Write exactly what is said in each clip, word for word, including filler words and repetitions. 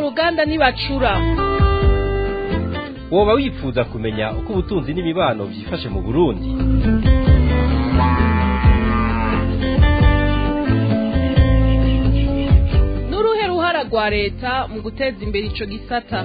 ruganda ntibacura. Woba wifuza kumenya uko ubutunzi n'imibano byifashe mu Burundi? Nuruhe ruhara rwa leta mu guteza imbere ico gisata?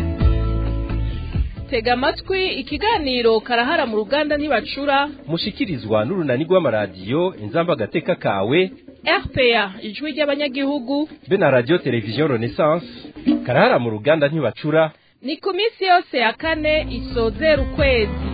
Tega amatwi ikiganiro karahara mu ruganda ntibacura, mushikirizwa n'urunani rw'amaradiyo Inzamba Agateka kawe, R P A ijwi ry'abanyagihugu, be na radio television Renaissance. Karahara mu ruganda ntibacura ni ku minsi yose ya kane isozera ukwezi.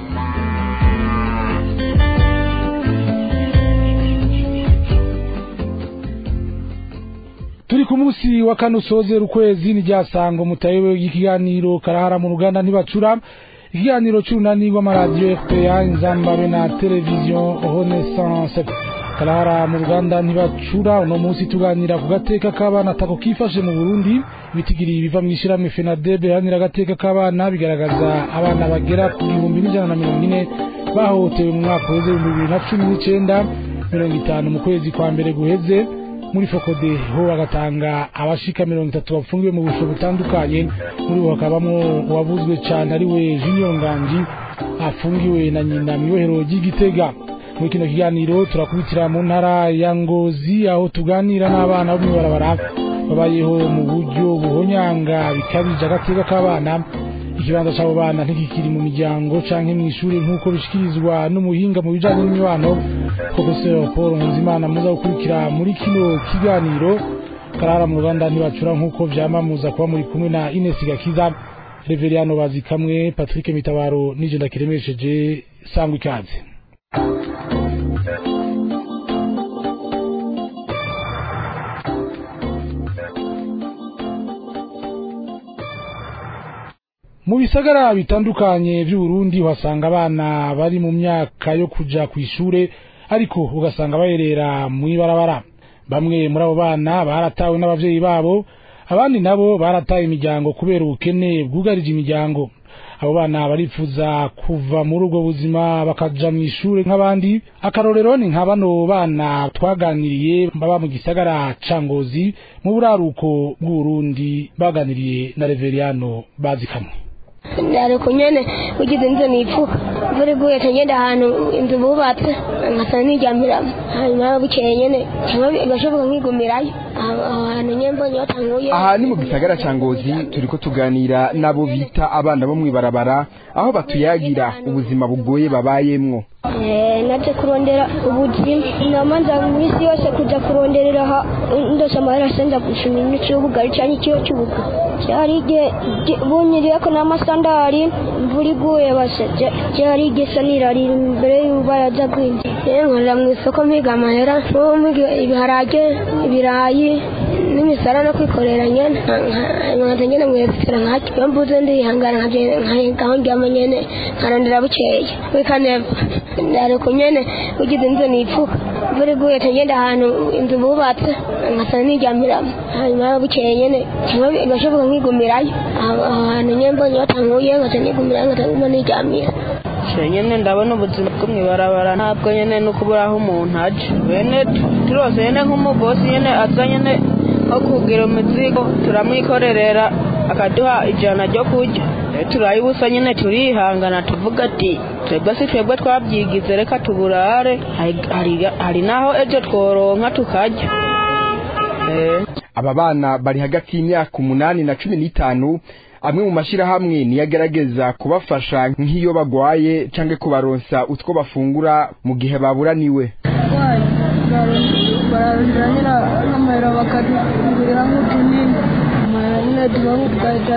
Turi ku munsi wa kane usozera ukwezi ni ryasango mutayewe ikiganiro karahara mu ruganda ntibacura, ikiganiro cy'urunani rw'amaradiyo R P A Inzamba be na television Renaissance. Karahara mu ruganda ntibacura uno munsi tuganira ku gateka k'abana tako kifashe mu Burundi. Bitigiri biva mu ishyirahamwe FENADEB hanira agateka k'abana bigaragaza abana bagera ku bihumbi n'ijana na mirongo ine bahohotewe mu mwaka w'ibihumbi bibiri na cumi n'icyenda, mirongo itanu mu kwezi kwa mbere guheze. Muri Fokode ho bagatanga abashika mirongo itatu bafungiwe mu busho butandukanye, muri bo hakabamo uwavuzwe cyane ari we Junior Nganji afungiwe na nyina Miyohero y'Igitega. Muri kino kiganiro turakubitira mu ntara ya Ngozi aho tuganira n'abana bo mwibarabara babayeho mu buryo buhonyanga bikabije agateka k'abana. Ikibanza cy'abo bana ntikikiri mu miryango canke mu ishuri nk'uko bishikirizwa n'umuhinga mu bijanye n'imibano Professeur Paul Nzimana. Muza gukurikira muri kino kiganiro karahara mu ruganda ntibacura nk'uko vyamamuza kuba muri kumwe na Ines Gakiza, Reveriano Bazikamwe, Patrick Mitabaro nije ndakiremesheje. Sangwa ikaze. Mu bisagara bitandukanye by'u Burundi uhasanga abana bari mu myaka yo kuja ku ishure, ariko ugasanga bayerera mu ibarabara. Bamwe muri abo bana baratawe n'abavyeyi babo, abandi nabo barataye imiryango kubera ubukene bwugarije imiryango. Abo bana barifuza kuva muri ubwo buzima bakaja mu ishure nk'abandi. Akarorero ni nka bano bana twaganiriye baba mu gisagara ca Ngozi mu buraruko bw'u Burundi, baganiriye na Reveriano Bazikamwe. Ndaruko nyene ugize inzo nipfuka mvura iguye tagenda ahantu inzu bubatse nkasa nijyamiramo, hanyuma bukeye nyene gashoboka nkigumirayo ahantu nyembo nyotanguye. Aha ni mu gisagara ca Ngozi turiko tuganira nabo bita abana bo mwibarabara aho batuyagira ubuzima bugoye babayemwo. Eh naje kurondera ubuzima namanza mu isi yose kuja kuronderera ha ndose amahera senza gushimira n'icyubuga cyane cyo cyubuga cyari ge bunyiriye ko n'amasandari mvura iguye baseje cyari gisanira ari imbere y'ubaraza kwinji nkora mu isoko mpiga amahera no mpiga ibiharage ibirayi n'imisara no kwikorera nyene nkata nyene mwefera nkati mbuze ndi hangara nkaje nkaho ndyama nyene nkarondera bukeye wikaneva ndaruko nyene ugize inzo nipfuka mvura iguye tagenda ahantu inzu bubatse nkasa nijyamiramo, hanyuma bukeye nyene gashoboka nkigumirayo ahantu nyembo nyotanguye nkasa nigumirayo nkataguma nijyamira. Nyene ndabona ubuzima bwo mwibarabara ntabwo nyene no kuburaho umuntu aje bene turose nyene nk'umugosi nyene aza nyene nko kugira umuzigo turamwikorerera akaduha ijana ryo kurya, turayibusa nyene turihangana tuvuga ati twebwe si twebwe twabyigize reka tuburare, hari naho ejo tworonka tukarya. Aba bana bari hagati y'imyaka umunani na cumi n'itanu. Amwe mu mashirahamwe niyagerageza kubafasha nk'iyo bagwaye canke kubaronsa utwo bafungura mu gihe baburaniwe. Bararondera n'amahera bakatugurira nk'utunini amahera tubahugaita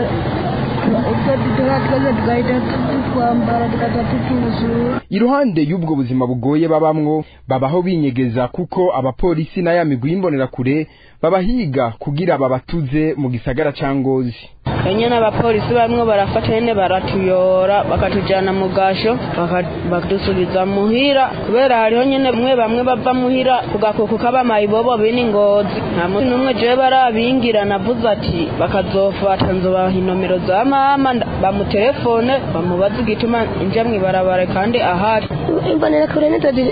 iruhande y'ubwo buzima bugoye babamwo babaho binyegeza kuko abapolisi na ya migwi y'imbonera kure babahiga kugira babatuze mu gisagara ca Ngozi. nyene abapolisi bamwe barafata nyene baratuyora bakatujana mu gasho bakadusubiza muhira kubera hariho nyene bamwe bamwe bava muhira kugakoko k'abamayibobo bini Ngozi nta muntu n'umwe jewe barabingira navuze ati bakazofata nzobaha inomero za mama bamutelefone bamubaza igituma inja mwibarabara kandi ahari imbonera kure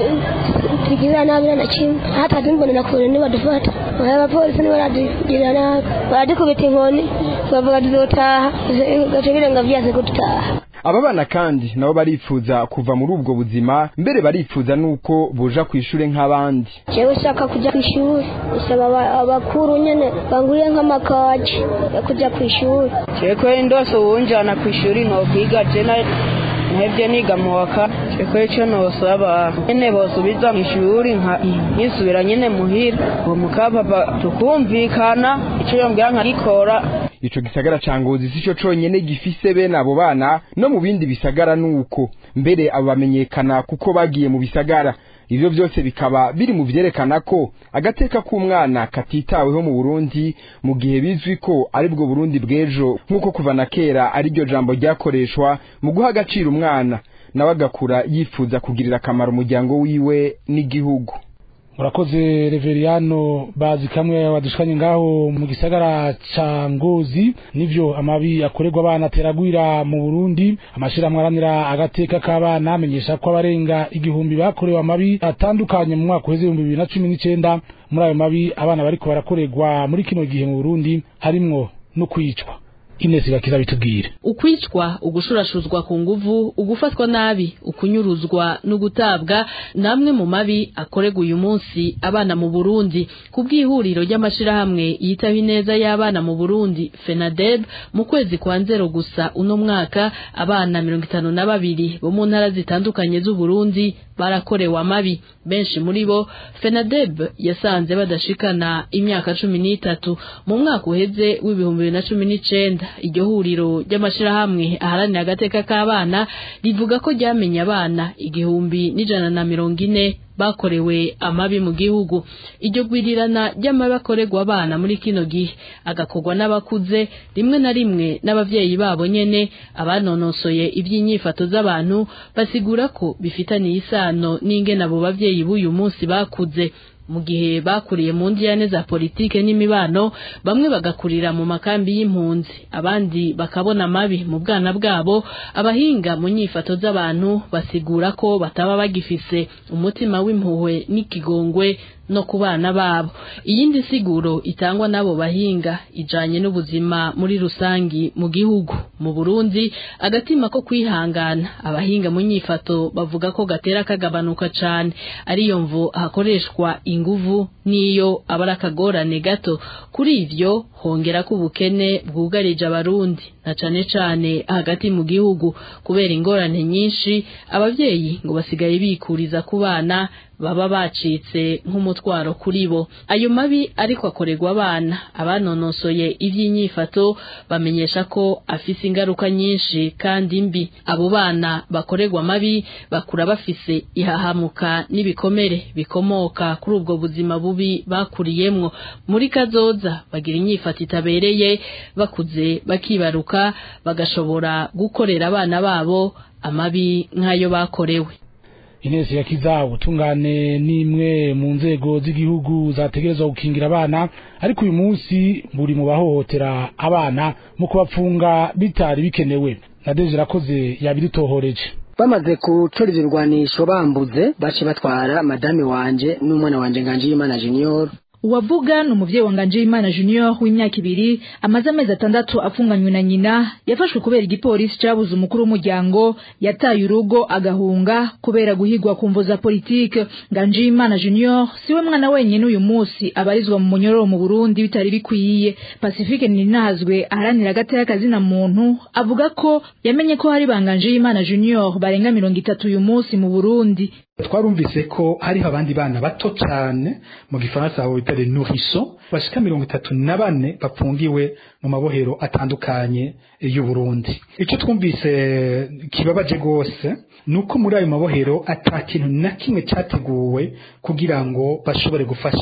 nitugirira nabi na kimwe hata imbonera kure nibadufata abapolisi nibaradugirira nabi baradukubita inkoni bavuga tuzotaha gace birenga vyaze gutaha. Aba bana kandi nabo barifuza kuva muri ubwo buzima mbere barifuza nuko boja kwishure nk'abandi. Jewe shaka kuja kwishuri usaba abakuru nyene banguriye nk'amakaje yo kuja kwishuri. Cekwe ndoso wunjana kwishuri no kwiga jena Nahebye niga mu waka cekwe cyo nosaba nyene bosubiza mwishuri nka nisubira nyene muhira uwo mukapapa tukumvikana ico yombwira nkagikora. Ico gisagara ca Ngozi sico conyene gifise bene abo bana no mu bindi bisagara nuko mbere abo bamenyekana kuko bagiye mu bisagara. Ivyo byose bikaba biri mu vyerekana ko agateka k'umwana katitaweho mu Burundi mu gihe bizwi ko ari bwo Burundi bwejo nkuko kuva na kera ari ryo jambo ryakoreshwa mu guha agaciro umwana nawe agakura yifuza kugirira akamaro umuryango wiwe n'igihugu. Murakoze Reveriano bazi kamwe wadushikanye ngaho mu gisagara ca Ngozi nivyo amabi akorerwa abana teragwira mu Burundi. Amashira mwaranira agateka k'abana amenyesha ko abarenga igihumbi bakorewe amabi atandukanye mu mwaka w'ibihumbi bibiri na cumi n'icenda. Muri ayo mabi abana bariko barakorerwa muri kino gihe mu Burundi harimwo no kwicwa. Ines Gakiza bitubwire. Ukwicwa, ugushurashuzwa ku nguvu, ugufatwa nabi, ukunyuruzwa n'ugutabwa namwe mu mabi akorerwa uyu munsi abana mu Burundi. Kubwihuriro ry'amashira hamwe yitaho ineza y'abana mu Burundi FENADEB mu kwezi kwa nzero gusa uno mwaka abana mirongo itanu na babiri bo mu ntara zitandukanye z'u Burundi barakorewe amabi. Benshi muri bo FENADEB yasanze badashikana imyaka cumi n'itatu. Mu mwaka uheze w'ibihumbi bibiri na cumi n'icenda iryo huriro ry'amashira hamwe aharanira agateka k'abana rivuga ko ryamenye abana igihumbi n'ijana na mirongo ine bakorewe amabi mu gihugu. Iryo gwirirana ry'amabi akorerwa abana muri kino gihe agakorwa n'abakuze rimwe na rimwe n'abavyeyi babo nyene. Abanonosoye iby'inyifato z'abantu basigura ko bifitaniye isano n'ingene abo bavyeyi b'uyu munsi bakuze. Mu gihe bakuriye mu ndiyane za politike n'imibano bamwe bagakurira mu makambi y'impunzi abandi bakabona mabi mu bwana bwabo. Abahinga mu nyifato z'abantu basigura ko bataba bagifise umutima w'impuhwe n'ikigongwe no kubana babo. Iyindi siguro itangwa nabo bahinga ijanye n'ubuzima muri rusangi mu gihugu. Mu Burundi agatima ko kwihangana abahinga mu nyifato bavuga ko gatera kagabanuka cane ariyo mvu hakoreshwa inguvu niyo abara kagorane gato. Kuri ivyo hongera ko ubukene bwugarije abarundi na cane cane hagati mu gihugu kubera ingorane nyinshi. Abavyeyi ngo basigaye bikuriza ku bana baba bacitse nk'umutwaro kuri bo. Ayo mabi ariko akorerwa abana abanonosoye ivy'inyifato bamenyesha ko afise ingaruka nyinshi kandi mbi. Abo bana bakorerwa mabi bakura bafise ihahamuka n'ibikomere bikomoka kuri ubwo buzima bubi bakuriyemwo. Muri kazoza bagira inyifato itabereye bakuze bakibaruka bagashobora gukorera abana babo amabi nk'ayo bakorewe. Ines Gakiza ubutungane nimwe mu nzego z'igihugu zategerezwa gukingira abana ariko uyu munsi buri mu bahohotera abana mu kubapfunga bitari bikenewe. Nadeje rakoze yabidutohoreje. Bamaze gucora ibirwanisho bambuze bace batwara madame wanje n'umwana wanje Nganjiyimana Junior. Uwavuga ni umuvyeyi wa Nganjiyimana Junior w'imyaka ibiri amaze amezi atandatu afunganywe na nyina. Yafashwe kubera igipolisi cabuze umukuru w'umuryango yataye urugo agahunga kubera guhigwa kumvo za politike. Nganjiyimana Junior siwe mwana wenyine uyu munsi abarizwa mu munyororo mu Burundi bitari bikwiye. Pacifique Ninazwe aharanira agateka kazina muntu avuga ko yamenye ko hari Nganjiyimana Junior barenga mirongo itatu uyu munsi mu Burundi. Twarumvise ko hari abandi bana bato cyane mu gifaransa abo bitare nourrisson bashika mirongo itatu na bane bapfungiwe mu mabohero atandukanye y'u Burundi. Icyo twumvise kibabaje gose nuko muri ayo mabohero atakintu na kimwe cyateguwe kugira ngo bashobore gufasha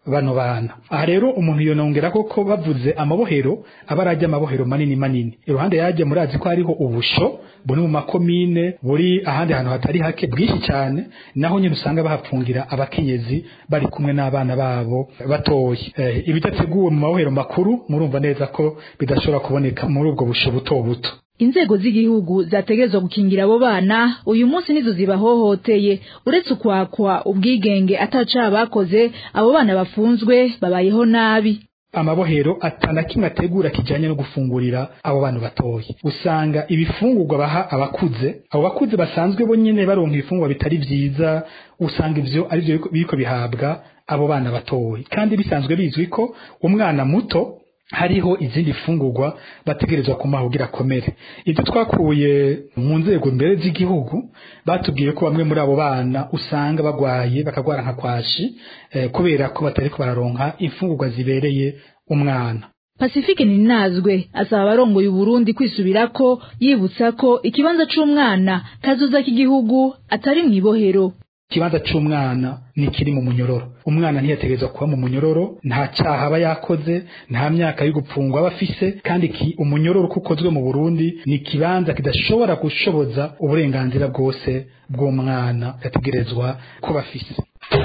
bano bana. Aha rero umuntu yonongera ko ko bavuze amabohero abarajya amabohero manini manini iruhande yaje murazi ko hariho ubusho buri mu makomine buri ahandi hantu hatari hake bwishi cyane naho nyine usanga bahapfungira abakenyezi bari kumwe n'abana babo batoye. Eh, ibidateguwe mu mabohero makuru murumva neza ko bidashobora kuboneka muri ubwo busho buto buto. Inzego z'igihugu zategerezwa gukingira abo bana uyu munsi nizo zibahohoteye uretse ukwakwa ubwigenge ataca bakoze abo bana bafunzwe babayeho nabi. Amabohero atana kimwe ategura kijanye no gufungurira abo bantu batoye usanga ibifungurwa baha abakuze abo bakuze basanzwe bo nyene baronka ibifungurwa bitari vyiza usanga ivyo ari byo biriko bihabwa abo bana batoye kandi bisanzwe bizwi ko umwana muto hariho izindi fungurwa bategerezwa kumaha kugira komere. Ibyo twakuye mu nzego mbere z'igihugu batubwiye ko bamwe muri abo bana usanga bagwaye bakagwara nka kwashi eh, kubera ko batariko bararonka imfungurwa zibereye umwana. Pacifique Ninazwe asaba abarongoye Burundi kwisubirako yibutsa ko ikibanza c'umwana kazoza k'igihugu atari mwibohero. Kibanza c'umwana ni kiri mu munyororo. Umwana ntiyategerezwa kuba mu munyororo, nta cyaha aba yakoze, nta myaka yo gupfungwa bafise, kandi ki umunyororo kukozwe mu Burundi ni kibanza kidashobora gushoboza uburenganzira bwose bw'umwana yategerezwa ko bafise.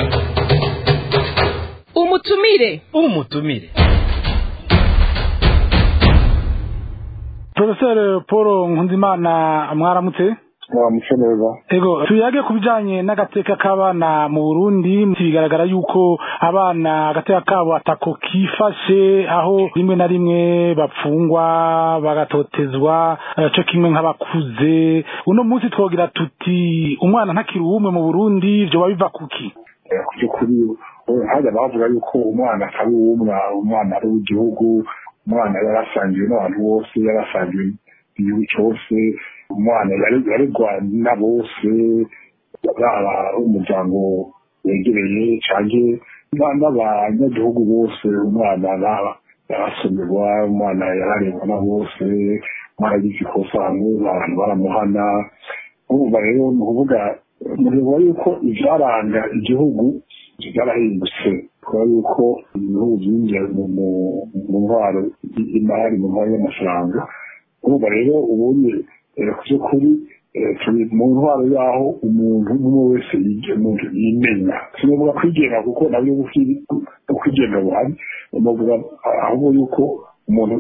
Umutumire, umutumire. Professor Paul Nkunzimana mwaramutse. Mwamushoneza. Ego tuyage kubijanye n'agateka k'abana mu Burundi bigaragara yuko abana agateka kabo atako kifashe aho rimwe na rimwe bapfungwa bagatotezwa cyo kimwe nk'abakuze. Uno munsi twogira tuti umwana ntakiri umwe mu Burundi byo babiva kuki? Kuri haja bavuga yuko umwana atari umwe, umwana ari w'igihugu, umwana yarasangiwe n'abantu bose, yarasangiwe igihugu cyose, umwana yaregwa na bose, baba umuryango wegereye canke n'abanyagihugu bose. Umwana yarasomerwa, umwana yararegwa na bose, umwana yagize ikosa abantu baramuhana. Urumva rero ni ukuvuga mureba yuko ivyaranga igihugu byarahindutse kubera yuko ibihugu byinjiye mu ntwaro y'imari, mu ntwaro y'amafaranga. Urumva rero ubundi kuri turi mu ntwaro y'aho umuntu umwe wese yimenya, sinavuga kwigenga kuko nabyo kwigenga buhari, bavuga ahubwo yuko umuntu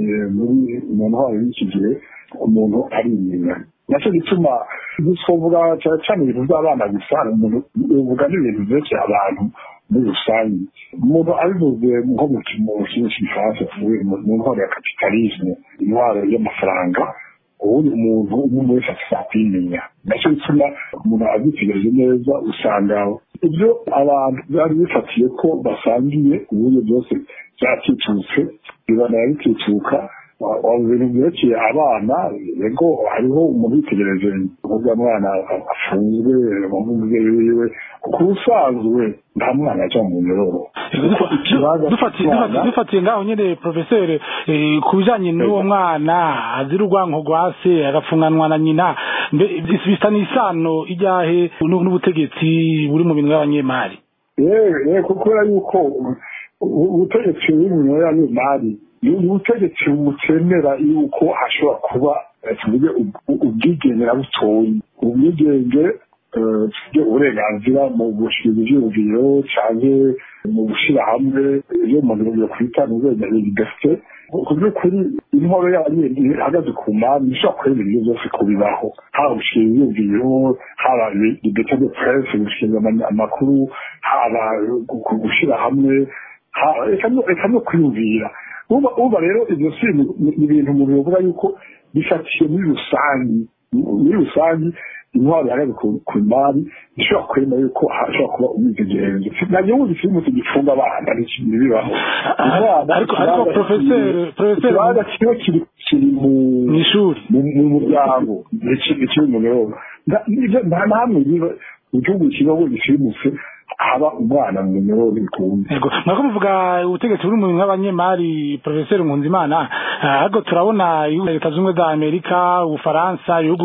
mu ntwaro y'iki gihe umuntu arimenya. Nacyo gituma twavuga cyane cyane ibintu by'abana gusa, umuntu uvuga n'ibintu byinshi abantu muri rusange. Umuntu abivuze nko mu kintu cy'igifaransa mu ntwaro ya kapitalisme, intwaro y'amafaranga, ubundi umuntu umwe wese afite kwimenya. Nacyo gituma umuntu abyitegereje neza usanga ibyo abantu bari bifatiye ko basangiye uburyo byose byacicutse bibana bicicuka. Ibintu byerekeye abana yego hariho umuntu yitegereje uburyo mwana afunzwe umubyeyi wiwe kuko usanzwe nta mwana ajya mu nyororo. Dufatiye ngaho nyine Professeur ku bijanye n'uwo mwana azira urwanko rwa se agafunganwa na nyina, bisa n'isano ijyahe n'ubutegetsi buri mu bintu by'abanyemari? Eh kubera yuko ubutegetsi buri mu bintu by'abanyemari ubutegetsi butemera yuko hashobora kuba tuvuge ubwigenge na butoyi, ubwigenge uburenganzira mu gushinga ivyiyumviro canke mu gushira hamwe iyo umuntu yo kwita n'uburenganzira bidafite. Ku by'ukuri intwaro y'abanyene ihagaze ku mari ishobora kwemera ibyo byose kubibaho, haba gushinga ivyiyumviro, haba liberté de presse, gushinga amakuru, haba gushira hamwe, eka no kwiyumvira. Uba rero ibyo si ibintu umuntu yovuga yuko bifatiye muri rusange. Muri rusange intwaro ihagaze ku mari ishobora kwemera yuko hashobora kuba umwidegenzo. nta gihugu gifite umuntu gifunga abana n'ikintu bibaho. Ariko ariko Professeur Professeur kiba kiri mu ishuri mu muryango n'ikindi mu rero nta namwe biba igihugu kibaho gishimutse haba umwana mu nyoro bikunze. Ego nako muvuga ubutegetsi buri mu nk'abanyemari Professeur Nkunzimana, ahubwo turabona leta z'ubumwe za Amerika, Ufaransa, ibihugu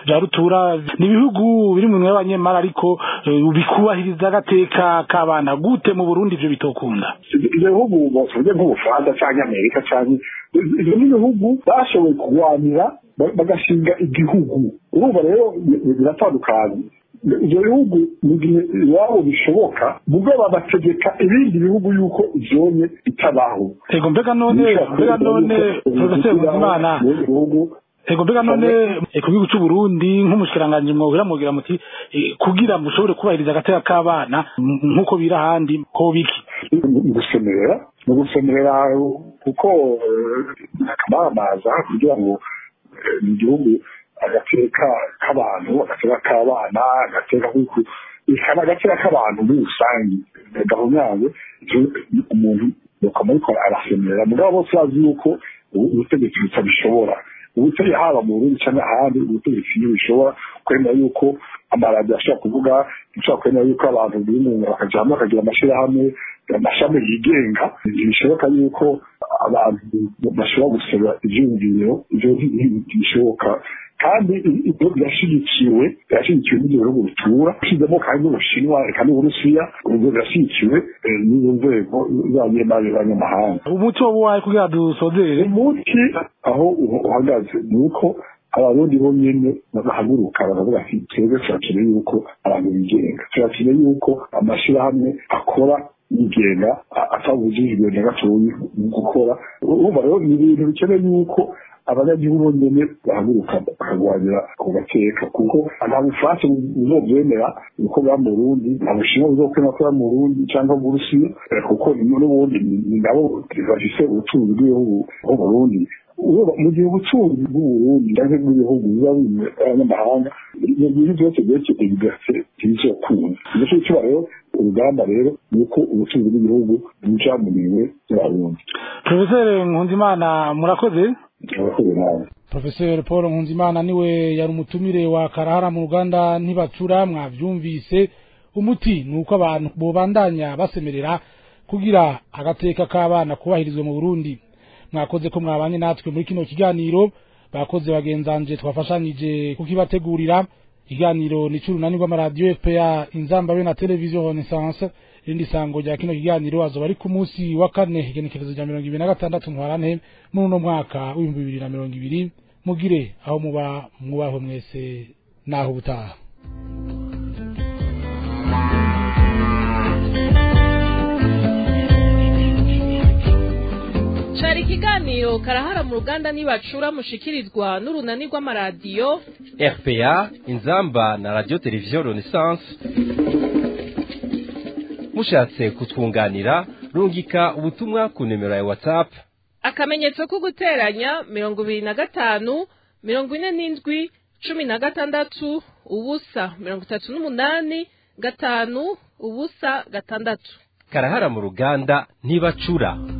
bya rutura ni ibihugu biri mu y'abanyemara ariko bikubahiriza agateka k'abana gute mu Burundi ivyo bitokunda ibyo bihugu bose nk'Ubufaransa cyangwa Amerika cyangwa ibyo bihugu bashoboye kurwanira bagashinga igihugu urumva rero biratandukanye ibyo bihugu mu gihe iwabo bishoboka mubwo babategeka ibindi bihugu yuko ivyonye bitabaho ego mbega none mbega none Professeur Nkuzimana ego mbega none ku gihugu cy'u Burundi nk'umushikiranganje mwobira mugira muti kugira mushobore kubahiriza agateka k'abana nk'uko bira handi ko biki gusemerera no gusemerera kuko akamamaza kugira ngo mu gihugu agateka k'abantu agateka k'abana agateka kuko ikaba agateka k'abantu muri rusange gahunyawe umuntu yokamurikora arasemerera mugabo bose bazi yuko ubutegetsi butabishobora ubutegetsi haba mu Burundi cyangwa ahandi ubutegetsi ntibishobora kwemera yuko amaradiyo ashobora kuvuga ashobora kwemera yuko abantu biri mu bakajya hamwe bakagira amashyirahamwe amashami yigenga ntibishoboka yuko abantu bashobora gusaba ibyiyumviro ibyo ntibishoboka kandi ibyo birashyigikiwe birashyigikiwe n'ibyo bihugu bitura ushyizemo kandi n'Ubushinwa reka n'Uburusiya ubwo birashyigikiwe n'izo nzego z'abanyamahanga umuti wo wawe kugira dusozere umuti aho uhagaze ni uko abarundi bo nyene bahaguruka baravuga ati twebwe turakeneye yuko abantu bigenga turakeneye yuko amashyirahamwe akora yigenga atabujijwe na gatoyi gukora urumva rero ni ibintu bikeneye yuko abanyagihugu nyene bahaguruka bakagwanira ku gateka kuko nta Bufaransa buzovyemera uko bwa mu Burundi nta Bushinwa buzokwemera ko mu Burundi cyangwa mu Burusiya kuko n'ubundi ni nabo bafise ubutunzi bw'igihugu mu Burundi mu gihe ubutunzi bw'Uburundi ndetse n'ibihugu biba bimwe abanyamahanga ibyo bintu byose byose bigatse bizokunda nicyo kiba rero urugamba rero nuko ubutunzi bw'igihugu buja mu minwe y'abarundi. Professeur Nkuzimana murakoze. Professeur Paul Nkuzimana niwe yari umutumire wa Karahara mu Ruganda ntibacura mwavyumvise umuti nuko abantu bobandanya basemerera kugira agateka k'abana kubahirizwe mu Burundi. Mwakoze ko mwabanye natwe muri kino kiganiro bakoze bagenzanje twafashanyije kukibategurira ikiganiro ni c'urunani rw'amaradiyo F P A inzamba be na televiziyo Renaissance irindi sango rya kino kiganiro azoba ari ku munsi wa kane igenekerezo rya mirongo ibiri na gatandatu ntwarante muri uno mwaka w'ibihumbi bibiri na mirongo ibiri mugire aho muba mwubaho mwese naho ubutaha. Cari ikiganiro Karahara mu Ruganda nibacura mushikirizwa n'urunani rw'amaradiyo R P A inzamba na radio televiziyo Renaissance. Mushatse kutwunganira rungika ubutumwa ku numero ya WhatsApp akamenyetso ko guteranya mirongo ibiri na gatanu mirongo ine n'indwi cumi na gatandatu ubusa mirongo itatu n'umunani gatanu ubusa gatandatu. Karahara mu Ruganda ntibacura.